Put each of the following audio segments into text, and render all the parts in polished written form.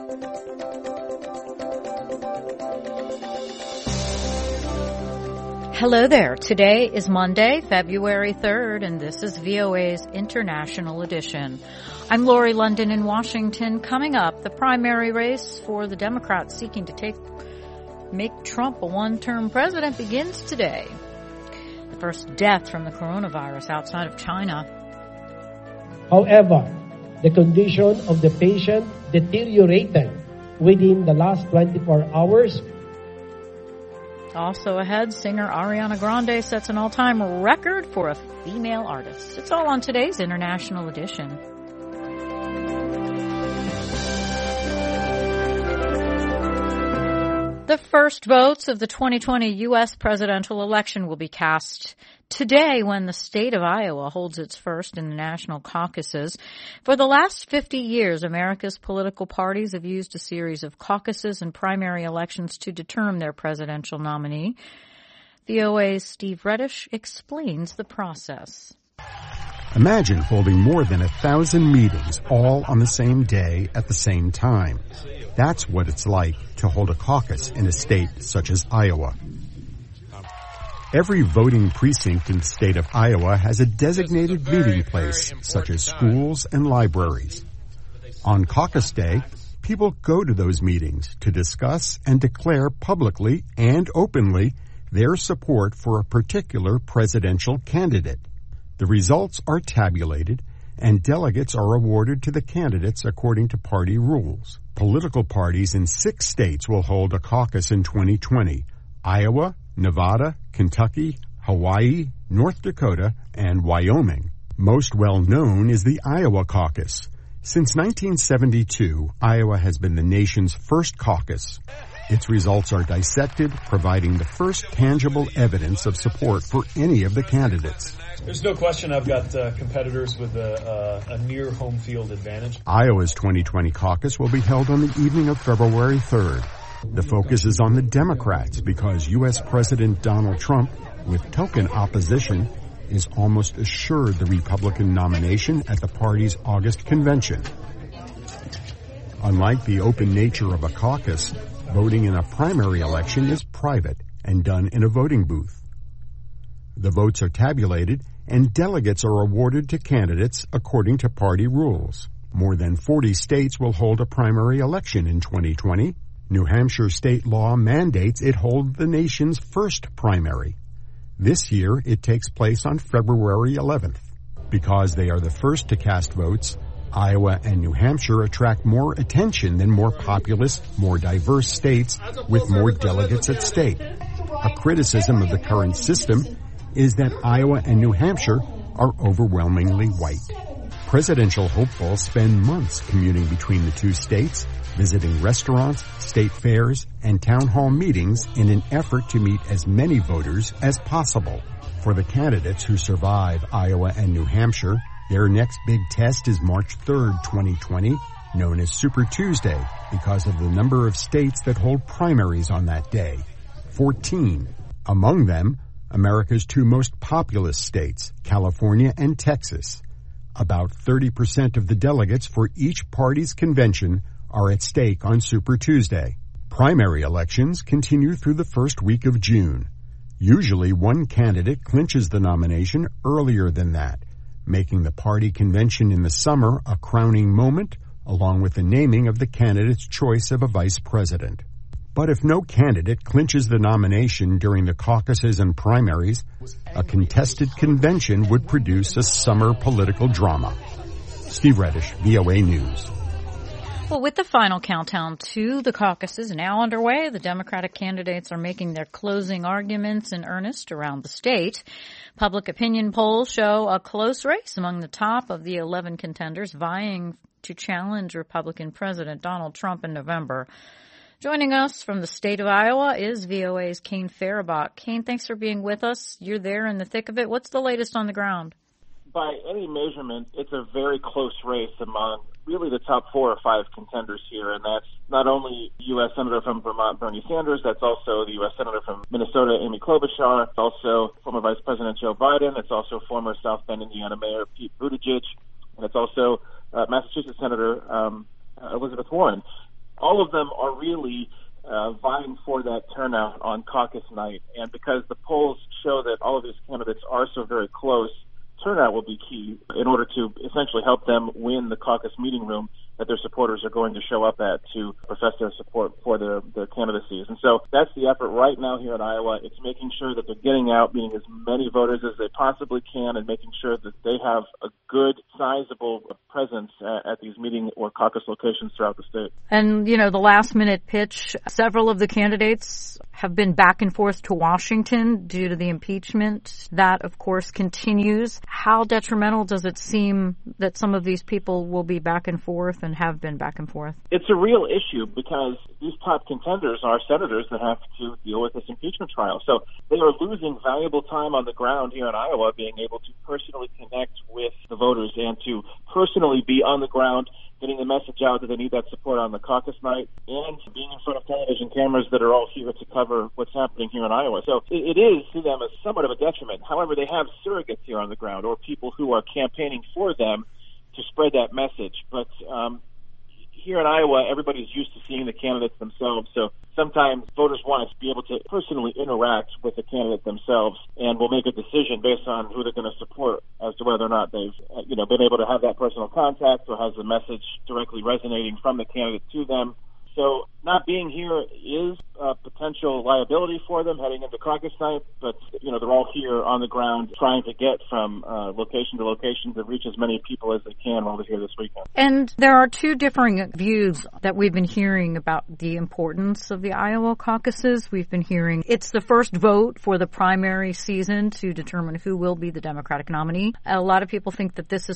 Hello there. Today is Monday, February 3rd, and this is VOA's International Edition. I'm Lori London in Washington. Coming up, the primary race for the Democrats seeking to make Trump a one-term president begins today. The first death from the coronavirus outside of China. However, the condition of the patient deteriorated within the last 24 hours. Also ahead, singer Ariana Grande sets an all-time record for a female artist. It's all on today's International Edition. The first votes of the 2020 U.S. presidential election will be cast today when the state of Iowa holds its first in the national caucuses. For the last 50 years, America's political parties have used a series of caucuses and primary elections to determine their presidential nominee. VOA's Steve Reddish explains the process. Imagine holding more than 1,000 meetings all on the same day at the same time. That's what it's like to hold a caucus in a state such as Iowa. Every voting precinct in the state of Iowa has a designated meeting place, such as schools and libraries. On caucus day, people go to those meetings to discuss and declare publicly and openly their support for a particular presidential candidate. The results are tabulated, and delegates are awarded to the candidates according to party rules. Political parties in 6 states will hold a caucus in 2020: Iowa, Nevada, Kentucky, Hawaii, North Dakota, and Wyoming. Most well known is the Iowa caucus. Since 1972, Iowa has been the nation's first caucus. Its results are dissected, providing the first tangible evidence of support for any of the candidates. There's no question I've got competitors with a near home field advantage. Iowa's 2020 caucus will be held on the evening of February 3rd. The focus is on the Democrats because U.S. President Donald Trump, with token opposition, is almost assured the Republican nomination at the party's August convention. Unlike the open nature of a caucus, voting in a primary election is private and done in a voting booth. The votes are tabulated and delegates are awarded to candidates according to party rules. More than 40 states will hold a primary election in 2020. New Hampshire state law mandates it hold the nation's first primary. This year, it takes place on February 11th. Because they are the first to cast votes, Iowa and New Hampshire attract more attention than more populous, more diverse states with more delegates at stake. A criticism of the current system is that Iowa and New Hampshire are overwhelmingly white. Presidential hopefuls spend months commuting between the two states, visiting restaurants, state fairs, and town hall meetings in an effort to meet as many voters as possible. For the candidates who survive Iowa and New Hampshire, their next big test is March 3rd, 2020, known as Super Tuesday, because of the number of states that hold primaries on that day. 14. Among them, America's 2 most populous states, California and Texas. About 30% of the delegates for each party's convention are at stake on Super Tuesday. Primary elections continue through the first week of June. Usually one candidate clinches the nomination earlier than that, making the party convention in the summer a crowning moment, along with the naming of the candidate's choice of a vice president. But if no candidate clinches the nomination during the caucuses and primaries, a contested convention would produce a summer political drama. Steve Reddish, VOA News. Well, with the final countdown to the caucuses now underway, the Democratic candidates are making their closing arguments in earnest around the state. Public opinion polls show a close race among the top of the 11 contenders vying to challenge Republican President Donald Trump in November. Joining us from the state of Iowa is VOA's Kane Faribault. Kane, thanks for being with us. You're there in the thick of it. What's the latest on the ground? By any measurement, it's a very close race among really the top 4 or 5 contenders here, and that's not only U.S. Senator from Vermont, Bernie Sanders, that's also the U.S. Senator from Minnesota, Amy Klobuchar, also former Vice President Joe Biden, it's also former South Bend, Indiana Mayor Pete Buttigieg, and it's also Massachusetts Senator Elizabeth Warren. all of them are really vying for that turnout on caucus night. And because the polls show that all of these candidates are so very close, turnout will be key in order to essentially help them win the caucus meeting room that their supporters are going to show up at to profess their support for their candidacies. And so that's the effort right now here in Iowa. It's making sure that they're getting out, meeting as many voters as they possibly can, and making sure that they have a good, sizable presence at these meeting or caucus locations throughout the state. And, the last-minute pitch, several of the candidates have been back and forth to Washington due to the impeachment. That, of course, continues. How detrimental does it seem that some of these people will be back and forth and have been back and forth? It's a real issue because these top contenders are senators that have to deal with this impeachment trial. So they are losing valuable time on the ground here in Iowa, being able to personally connect with the voters and to personally be on the ground, getting the message out that they need that support on the caucus night, and being in front of television cameras that are all here to cover what's happening here in Iowa. So it is to them somewhat of a detriment. However, they have surrogates here on the ground or people who are campaigning for them to spread that message. But here in Iowa, everybody's used to seeing the candidates themselves. So sometimes voters want to be able to personally interact with the candidate themselves and will make a decision based on who they're going to support as to whether or not they've been able to have that personal contact or has the message directly resonating from the candidate to them. So not being here is a potential liability for them heading into caucus night, but, they're all here on the ground trying to get from location to location to reach as many people as they can while they're here this weekend. And there are two differing views that we've been hearing about the importance of the Iowa caucuses. We've been hearing it's the first vote for the primary season to determine who will be the Democratic nominee. A lot of people think that this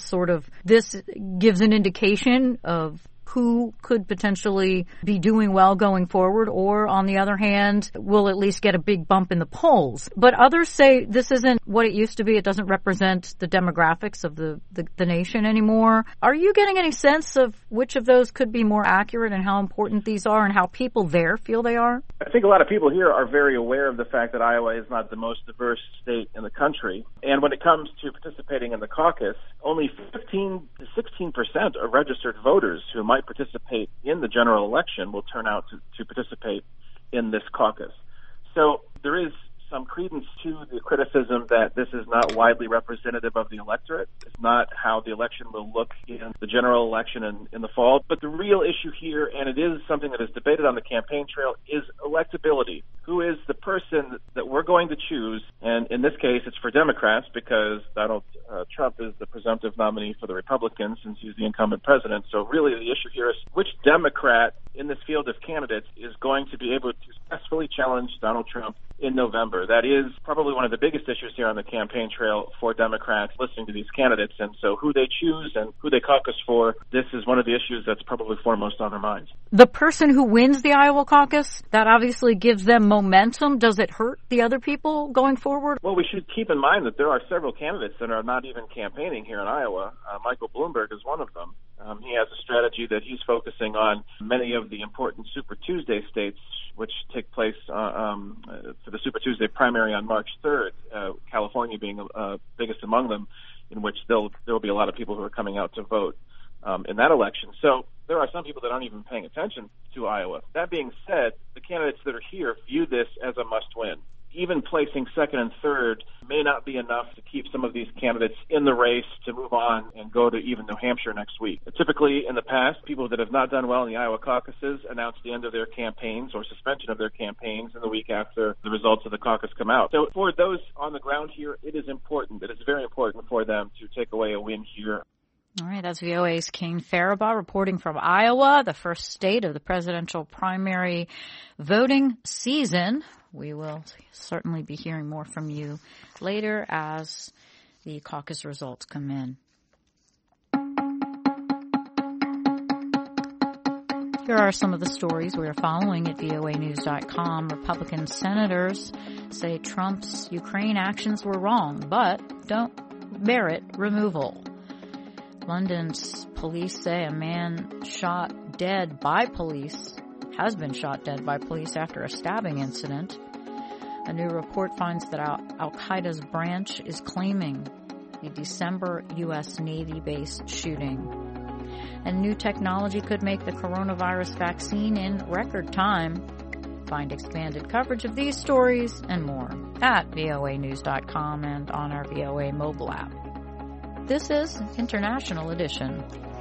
gives an indication of who could potentially be doing well going forward, or on the other hand, will at least get a big bump in the polls. But others say this isn't what it used to be. It doesn't represent the demographics of the nation anymore. Are you getting any sense of which of those could be more accurate and how important these are and how people there feel they are? I think a lot of people here are very aware of the fact that Iowa is not the most diverse state in the country. And when it comes to participating in the caucus, only 15 to 16% of registered voters who might participate in the general election will turn out to participate in this caucus. So there is some credence to the criticism that this is not widely representative of the electorate. It's not how the election will look in the general election in the fall. But the real issue here, and it is something that is debated on the campaign trail, is electability. Who is the person that we're going to choose? And in this case, it's for Democrats because Donald Trump is the presumptive nominee for the Republicans since he's the incumbent president. So really the issue here is which Democrat in this field of candidates is going to be able to successfully challenge Donald Trump in November. That is probably one of the biggest issues here on the campaign trail for Democrats listening to these candidates. And so who they choose and who they caucus for, this is one of the issues that's probably foremost on their minds. The person who wins the Iowa caucus, that obviously gives them momentum. Does it hurt the other people going forward? Well, we should keep in mind that there are several candidates that are not even campaigning here in Iowa. Michael Bloomberg is one of them. He has a strategy that he's focusing on many of the important Super Tuesday states, which take place for the Super Tuesday primary on March 3rd, California being biggest among them, in which there will be a lot of people who are coming out to vote in that election. So there are some people that aren't even paying attention to Iowa. That being said, the candidates that are here view this as a must-win. Even placing second and third may not be enough to keep some of these candidates in the race to move on and go to even New Hampshire next week. Typically, in the past, people that have not done well in the Iowa caucuses announce the end of their campaigns or suspension of their campaigns in the week after the results of the caucus come out. So for those on the ground here, it is important. It is very important for them to take away a win here. All right, that's VOA's Kane Faribaugh reporting from Iowa, the first state of the presidential primary voting season. We will certainly be hearing more from you later as the caucus results come in. Here are some of the stories we are following at voanews.com. Republican senators say Trump's Ukraine actions were wrong, but don't merit removal. London's police say a man has been shot dead by police after a stabbing incident. A new report finds that Al-Qaeda's branch is claiming a December U.S. Navy base shooting. And new technology could make the coronavirus vaccine in record time. Find expanded coverage of these stories and more at voanews.com and on our VOA mobile app. This is International Edition.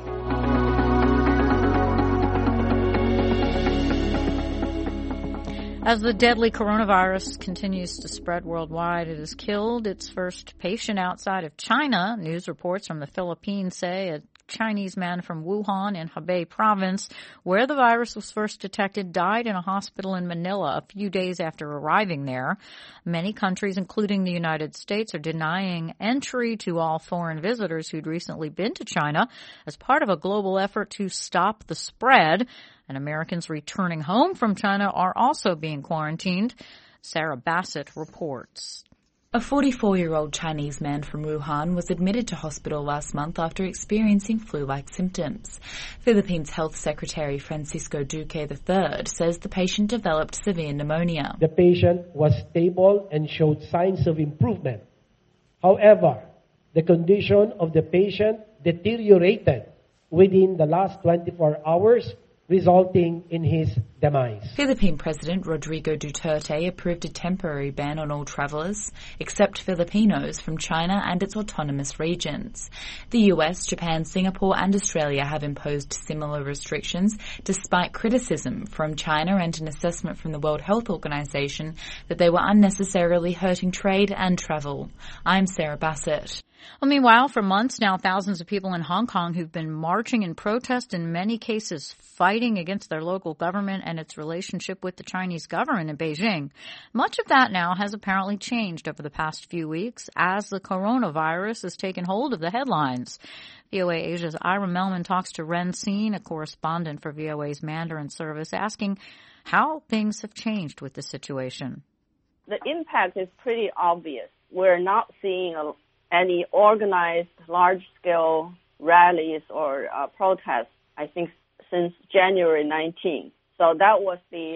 As the deadly coronavirus continues to spread worldwide, it has killed its first patient outside of China. News reports from the Philippines say a Chinese man from Wuhan in Hebei province, where the virus was first detected, died in a hospital in Manila a few days after arriving there. Many countries, including the United States, are denying entry to all foreign visitors who'd recently been to China as part of a global effort to stop the spread. And Americans returning home from China are also being quarantined. Sarah Bassett reports. A 44-year-old Chinese man from Wuhan was admitted to hospital last month after experiencing flu-like symptoms. Philippines Health Secretary Francisco Duque III says the patient developed severe pneumonia. The patient was stable and showed signs of improvement. However, the condition of the patient deteriorated within the last 24 hours, resulting in his demise. Philippine President Rodrigo Duterte approved a temporary ban on all travelers, except Filipinos, from China and its autonomous regions. The US, Japan, Singapore and Australia have imposed similar restrictions, despite criticism from China and an assessment from the World Health Organization that they were unnecessarily hurting trade and travel. I'm Sarah Bassett. Well, meanwhile, for months now, thousands of people in Hong Kong who've been marching in protest, in many cases fighting against their local government and its relationship with the Chinese government in Beijing. Much of that now has apparently changed over the past few weeks as the coronavirus has taken hold of the headlines. VOA Asia's Ira Melman talks to Ren Sin, a correspondent for VOA's Mandarin service, asking how things have changed with the situation. The impact is pretty obvious. We're not seeing any organized large-scale rallies or protests, I think, since January 19th. So that was the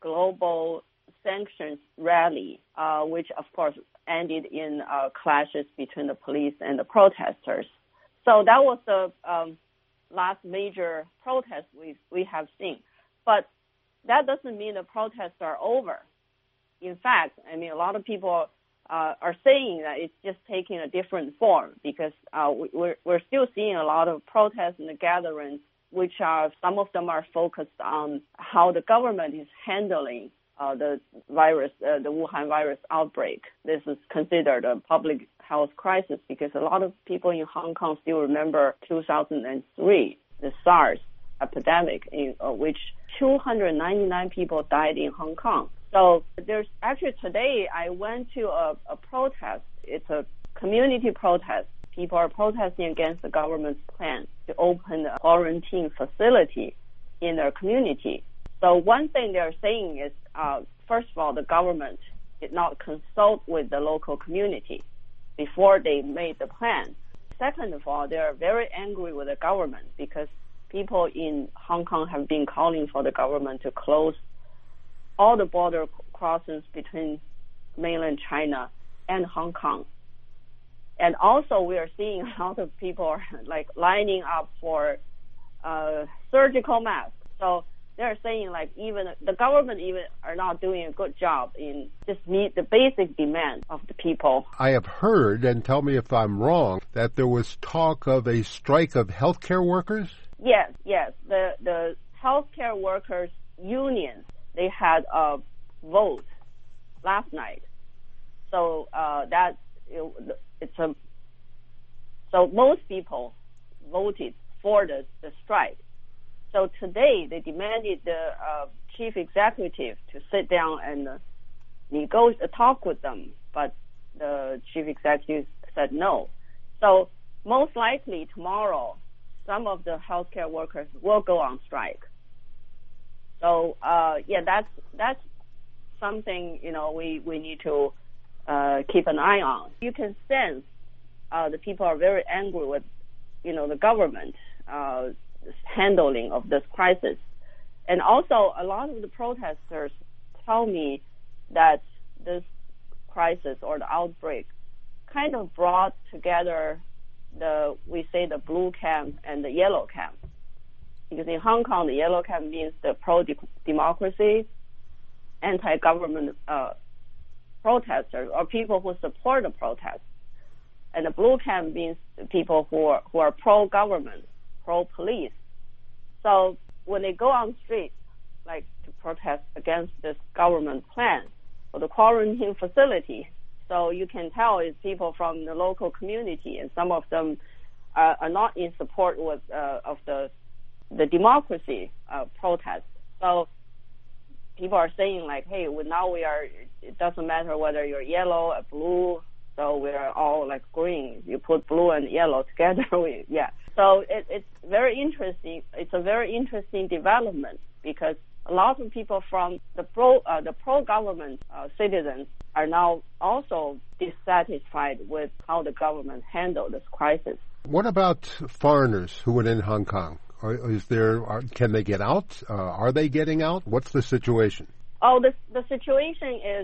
global sanctions rally, which, of course, ended in clashes between the police and the protesters. So that was the last major protest we have seen. But that doesn't mean the protests are over. In fact, I mean, a lot of people are saying that it's just taking a different form because we're still seeing a lot of protests and gatherings, which are, some of them are focused on how the government is handling the virus, the Wuhan virus outbreak. This is considered a public health crisis because a lot of people in Hong Kong still remember 2003, the SARS epidemic, in which 299 people died in Hong Kong. So there's actually today I went to a protest. It's a community protest. People are protesting against the government's plan to open a quarantine facility in their community. So one thing they're saying is, first of all, the government did not consult with the local community before they made the plan. Second of all, they're very angry with the government because people in Hong Kong have been calling for the government to close all the border crossings between mainland China and Hong Kong. And also we are seeing a lot of people are like lining up for surgical masks. So they're saying like even the government even are not doing a good job in just meet the basic demand of the people. I have heard, and tell me if I'm wrong, that there was talk of a strike of healthcare workers? Yes. The healthcare workers unions, they had a vote last night. So so most people voted for the strike. So today they demanded the chief executive to sit down and talk with them, but the chief executive said no. So most likely tomorrow, some of the healthcare workers will go on strike. So that's something we need to keep an eye on. You can sense the people are very angry with the government handling of this crisis, and also a lot of the protesters tell me that this crisis or the outbreak kind of brought together the blue camp and the yellow camp. because in Hong Kong, the yellow cap means the pro-democracy, anti-government protesters or people who support the protest. And the blue cap means people who are pro-government, pro-police. So when they go on the street, like to protest against this government plan or the quarantine facility, so you can tell it's people from the local community, and some of them are not in support of the democracy protest. So people are saying like, hey, it doesn't matter whether you're yellow or blue, so we're all like green. You put blue and yellow together, So it's very interesting. It's a very interesting development because a lot of people from the pro-government citizens are now also dissatisfied with how the government handled this crisis. What about foreigners who are in Hong Kong? Can they get out? Are they getting out? What's the situation? Oh, the situation is,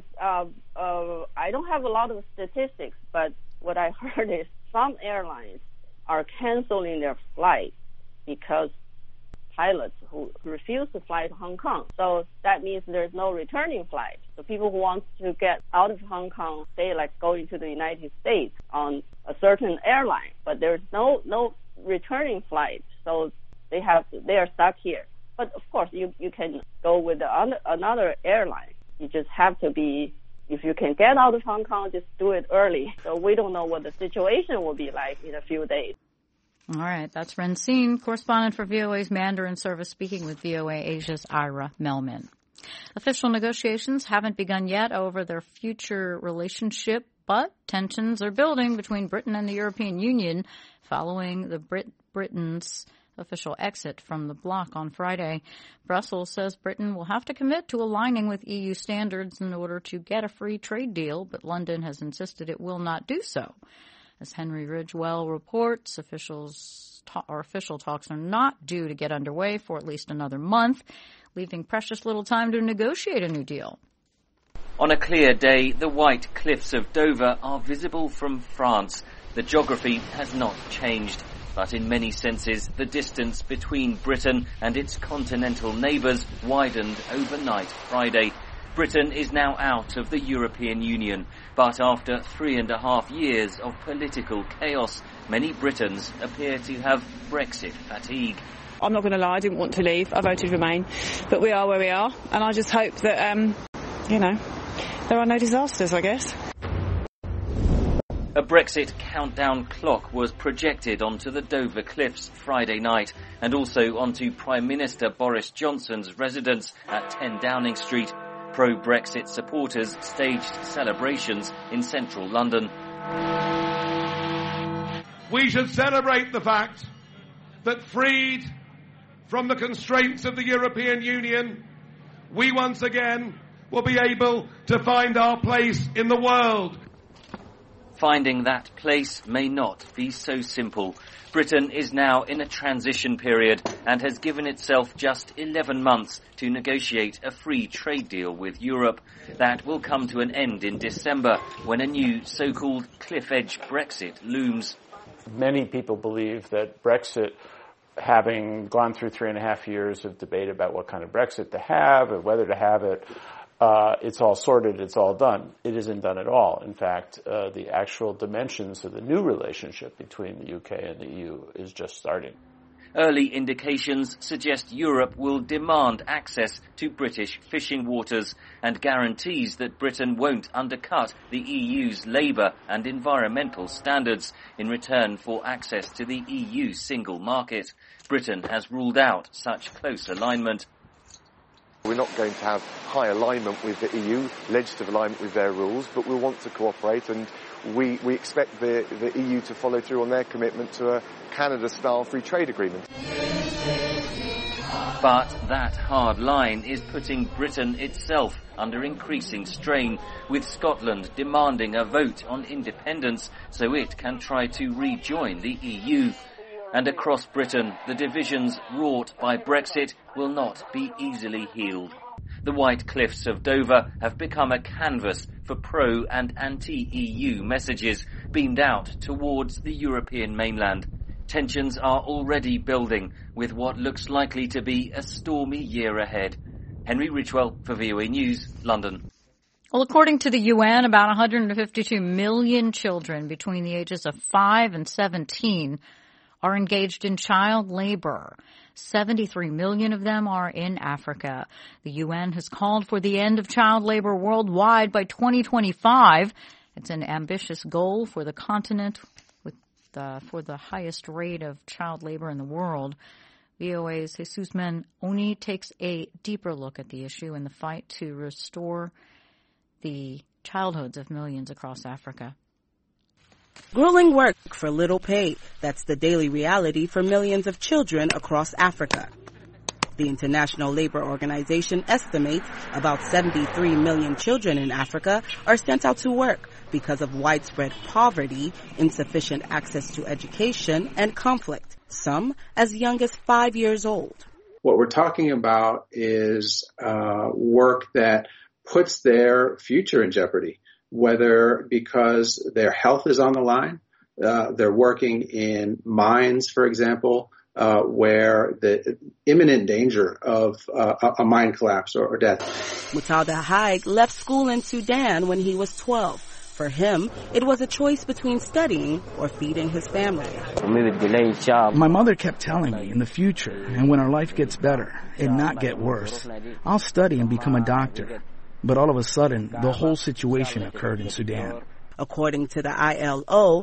I don't have a lot of statistics, but what I heard is some airlines are canceling their flights because pilots who refuse to fly to Hong Kong. So that means there's no returning flight. So people who want to get out of Hong Kong, say like going to the United States on a certain airline, but there's no returning flight. So they are stuck here. But of course, you can go with another airline. You just have to be, if you can get out of Hong Kong, just do it early. So we don't know what the situation will be like in a few days. All right, that's Ren Xin, correspondent for VOA's Mandarin service, speaking with VOA Asia's Ira Melman. Official negotiations haven't begun yet over their future relationship, but tensions are building between Britain and the European Union following the Britain's official exit from the bloc on Friday. Brussels says Britain will have to commit to aligning with EU standards in order to get a free trade deal, but London has insisted it will not do so. As Henry Ridgewell reports, official talks are not due to get underway for at least another month, leaving precious little time to negotiate a new deal. On a clear day, the white cliffs of Dover are visible from France. The geography has not changed, but in many senses, the distance between Britain and its continental neighbours widened overnight Friday. Britain is now out of the European Union, but after 3.5 years of political chaos, many Britons appear to have Brexit fatigue. I'm not going to lie, I didn't want to leave. I voted Remain, but we are where we are, and I just hope that, there are no disasters, I guess. A Brexit countdown clock was projected onto the Dover Cliffs Friday night and also onto Prime Minister Boris Johnson's residence at 10 Downing Street. Pro-Brexit supporters staged celebrations in central London. We should celebrate the fact that freed from the constraints of the European Union, we once again will be able to find our place in the world. Finding that place may not be so simple. Britain is now in a transition period and has given itself just 11 months to negotiate a free trade deal with Europe. That will come to an end in December when a new so-called cliff-edge Brexit looms. Many people believe that Brexit, having gone through 3.5 years of debate about what kind of Brexit to have or whether to have it, it's all sorted, it's all done. It isn't done at all. In fact, the actual dimensions of the new relationship between the UK and the EU is just starting. Early indications suggest Europe will demand access to British fishing waters and guarantees that Britain won't undercut the EU's labour and environmental standards in return for access to the EU single market. Britain has ruled out such close alignment. We're not going to have high alignment with the EU, legislative alignment with their rules, but we want to cooperate, and we expect the EU to follow through on their commitment to a Canada-style free trade agreement. But that hard line is putting Britain itself under increasing strain, with Scotland demanding a vote on independence so it can try to rejoin the EU. And across Britain, the divisions wrought by Brexit will not be easily healed. The White Cliffs of Dover have become a canvas for pro- and anti-EU messages beamed out towards the European mainland. Tensions are already building, with what looks likely to be a stormy year ahead. Henry Ridgwell for VOA News, London. Well, according to the UN, about 152 million children between the ages of 5 and 17 are engaged in child labor. 73 million of them are in Africa. The UN has called for the end of child labor worldwide by 2025. It's an ambitious goal for the continent for the highest rate of child labor in the world. VOA's Jesus Oni takes a deeper look at the issue in the fight to restore the childhoods of millions across Africa. Grueling work for little pay. That's the daily reality for millions of children across Africa. The International Labour Organization estimates about 73 million children in Africa are sent out to work because of widespread poverty, insufficient access to education, and conflict, some as young as 5 years old. What we're talking about is work that puts their future in jeopardy, whether because their health is on the line, they're working in mines, for example, where the imminent danger of a mine collapse or death. Mutada Haig left school in Sudan when he was 12. For him, it was a choice between studying or feeding his family. My mother kept telling me in the future, and when our life gets better and not get worse, I'll study and become a doctor. But all of a sudden, the whole situation occurred in Sudan. According to the ILO,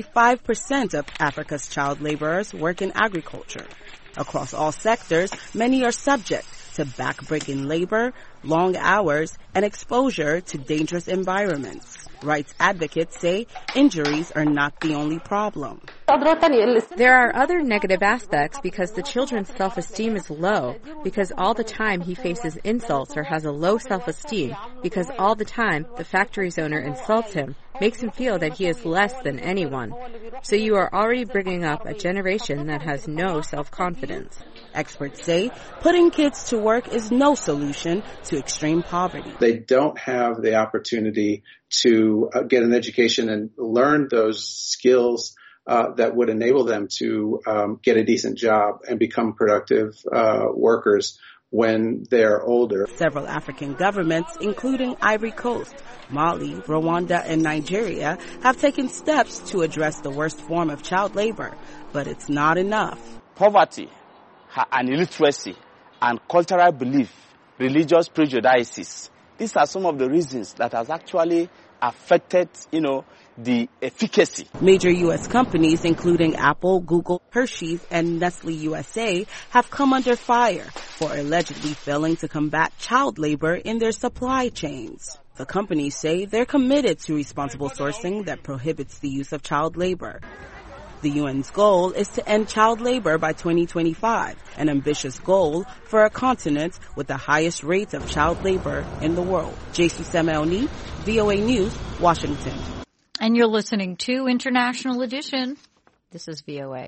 85% of Africa's child laborers work in agriculture. Across all sectors, many are subject to back-breaking labor, long hours, and exposure to dangerous environments. Rights advocates say injuries are not the only problem. There are other negative aspects because the children's self-esteem is low, because all the time he faces insults or has a low self-esteem, because all the time the factory's owner insults him, makes him feel that he is less than anyone. So you are already bringing up a generation that has no self-confidence. Experts say putting kids to work is no solution to extreme poverty. They don't have the opportunity to get an education and learn those skills that would enable them to get a decent job and become productive workers when they're older. Several African governments, including Ivory Coast, Mali, Rwanda, and Nigeria, have taken steps to address the worst form of child labor, but it's not enough. Poverty and illiteracy and cultural belief, religious prejudices, these are some of the reasons that has actually affected, the efficacy. Major U.S. companies, including Apple, Google, Hershey's, and Nestle USA, have come under fire for allegedly failing to combat child labor in their supply chains. The companies say they're committed to responsible sourcing that prohibits the use of child labor. The UN's goal is to end child labor by 2025, an ambitious goal for a continent with the highest rates of child labor in the world. Jesus Semeoni, VOA News, Washington. And you're listening to International Edition. This is VOA.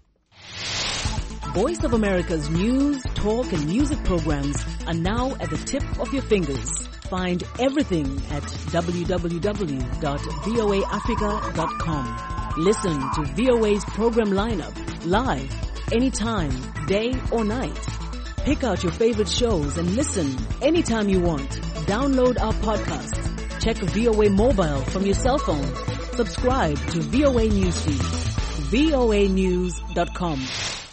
Voice of America's news, talk, and music programs are now at the tip of your fingers. Find everything at www.voaafrica.com. Listen to VOA's program lineup live, anytime, day or night. Pick out your favorite shows and listen anytime you want. Download our podcast. Check VOA Mobile from your cell phone. Subscribe to VOA Newsfeed. voanews.com.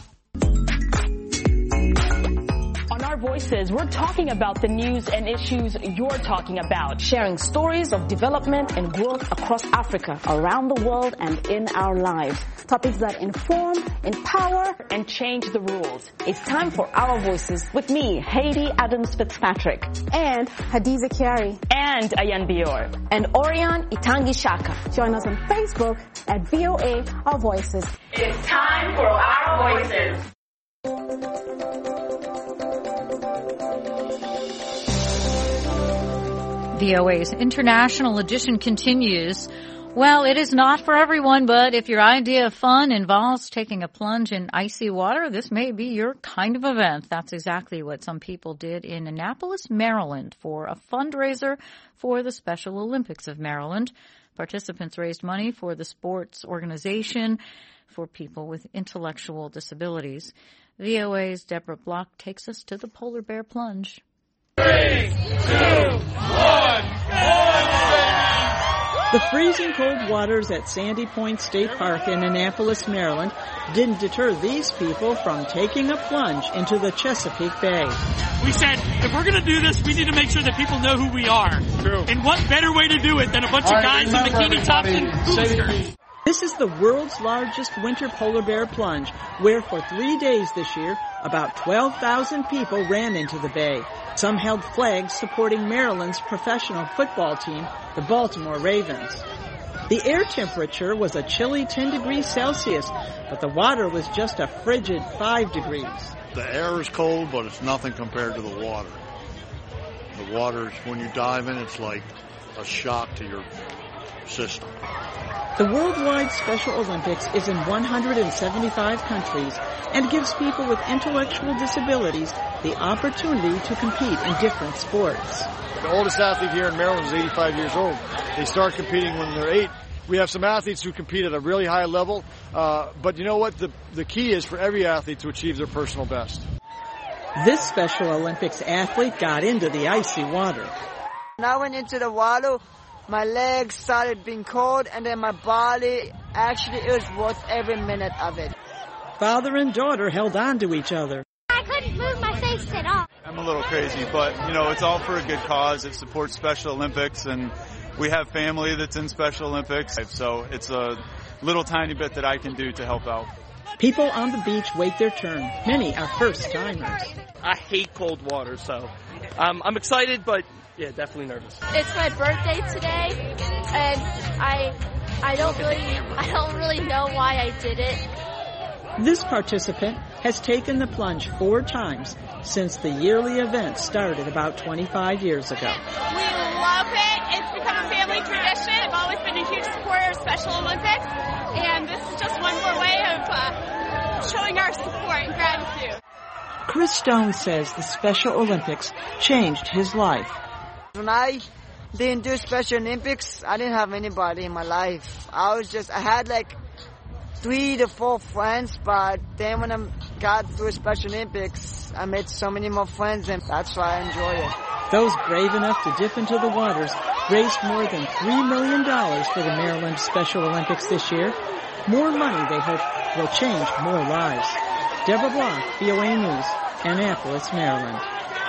On Our Voices, we're talking about the news and issues you're talking about, sharing stories of development and growth across Africa, around the world, and in our lives. Topics that inform, empower, and change the rules. It's time for Our Voices with me, Haiti Adams Fitzpatrick. And Hadiza Kiari. And Ayan Bior. And Orion Itangi Shaka. Join us on Facebook at VOA Our Voices. It's time for Our Voices. VOA's International Edition continues. Well, it is not for everyone, but if your idea of fun involves taking a plunge in icy water, this may be your kind of event. That's exactly what some people did in Annapolis, Maryland, for a fundraiser for the Special Olympics of Maryland. Participants raised money for the sports organization for people with intellectual disabilities. VOA's Deborah Block takes us to the polar bear plunge. 3, 2, 1, The freezing cold waters at Sandy Point State Park in Annapolis, Maryland, didn't deter these people from taking a plunge into the Chesapeake Bay. We said, if we're going to do this, we need to make sure that people know who we are. True. And what better way to do it than a bunch of guys in bikini tops and boosters? This is the world's largest winter polar bear plunge, where for 3 days this year, about 12,000 people ran into the bay. Some held flags supporting Maryland's professional football team, the Baltimore Ravens. The air temperature was a chilly 10 degrees Celsius, but the water was just a frigid 5 degrees. The air is cold, but it's nothing compared to the water. The water, when you dive in, it's like a shock to your system. The Worldwide Special Olympics is in 175 countries and gives people with intellectual disabilities the opportunity to compete in different sports. The oldest athlete here in Maryland is 85 years old. They start competing when they're 8. We have some athletes who compete at a really high level, but you know what? The key is for every athlete to achieve their personal best. This Special Olympics athlete got into the icy water. When I went into the water, my legs started being cold, and then my body, actually, it was worth every minute of it. Father and daughter held on to each other. I couldn't move my face at all. I'm a little crazy, but, it's all for a good cause. It supports Special Olympics, and we have family that's in Special Olympics, so it's a little tiny bit that I can do to help out. People on the beach wait their turn. Many are first-timers. I hate cold water, so I'm excited, but yeah, definitely nervous. It's my birthday today, and I don't really know why I did it. This participant has taken the plunge 4 times since the yearly event started about 25 years ago. We love it. It's become a family tradition. I've always been a huge supporter of Special Olympics, and this is just one more way of showing our support and gratitude. Chris Stone says the Special Olympics changed his life. When I didn't do Special Olympics, I didn't have anybody in my life. I had like 3 to 4 friends, but then when I got through Special Olympics, I made so many more friends, and that's why I enjoy it. Those brave enough to dip into the waters raised more than $3 million for the Maryland Special Olympics this year. More money, they hope, will change more lives. Deborah Block, VOA News, Annapolis, Maryland.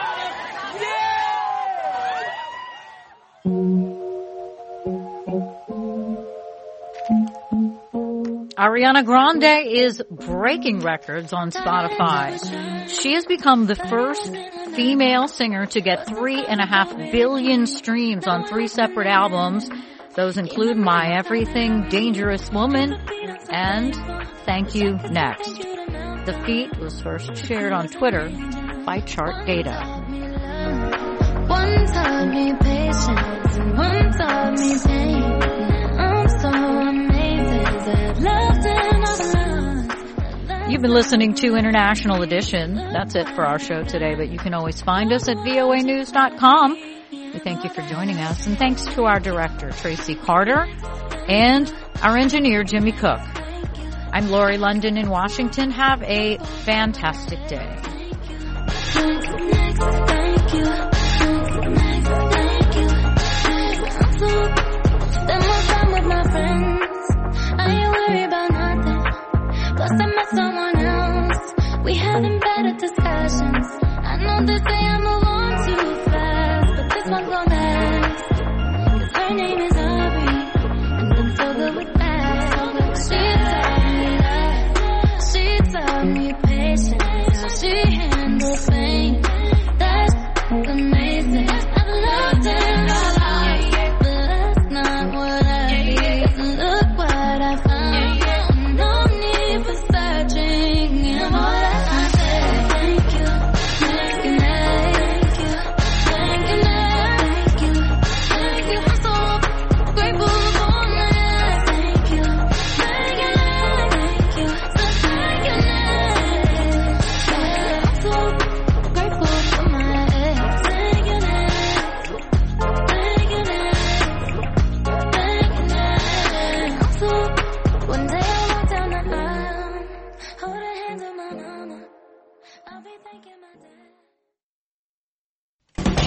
Ariana Grande is breaking records on Spotify. She has become the first female singer to get 3.5 billion streams on 3 separate albums. Those include My Everything, Dangerous Woman, and Thank You Next. The feat was first shared on Twitter by Chart Data. One taught me patience, and one taught me pain. I'm so amazing that loved and You've been listening to International Edition. That's it for our show today, but you can always find us at voanews.com. We thank you for joining us, and thanks to our director, Tracy Carter, and our engineer, Jimmy Cook. I'm Lori London in Washington. Have a fantastic day.